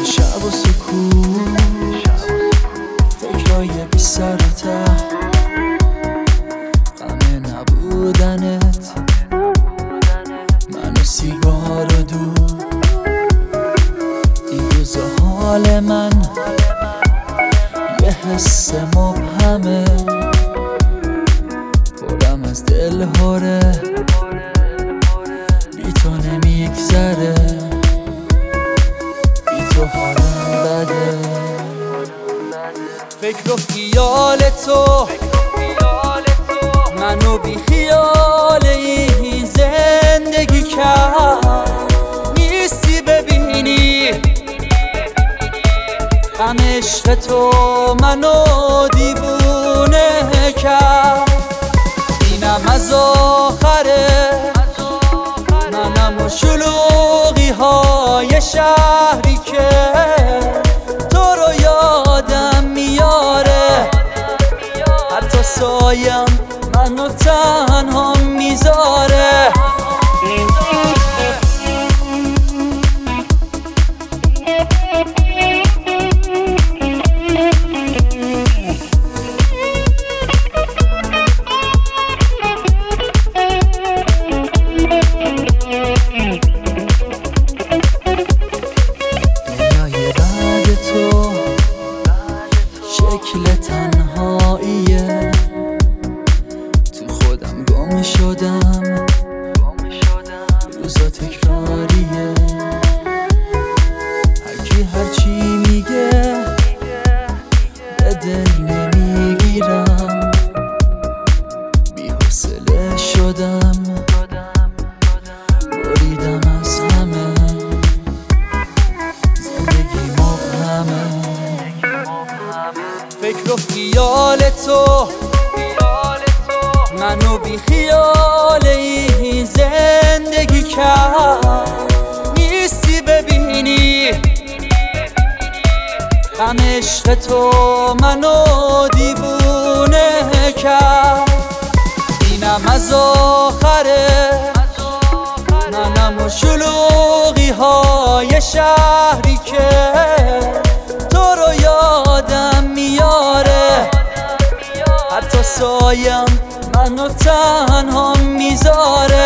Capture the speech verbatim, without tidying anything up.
شب و سکون فکرای بی سر و ته غم نبودنت من و سیگار و دود این روز حال من یه حس مبهمه پرم از دل هره بی تو نمیگذره بی تو حالم بده فکر و خیال تو منو بی خیال این زندگی کرد نیستی ببینی غم عشق تو منو دیوونه کرد اینم از آخره منم و شلوغی های شهری که تو رو یادم میاره حتی سایم منو تنها میذاره شکل تنهاییه تو خودم گم شدم روزا تکراریه هرکی هرچی میگه به دل نمیگیرم بی حوصله شدم بریدم از همه زندگی مبهمه فکر و خیال تو منو بی خیال این زندگی کرد نیستی ببینی غم عشق تو منو دیوونه کرد اینم از آخره منم و شلوغی های شهری که تو رو یادم میاره حتی سایم منو تنها میذاره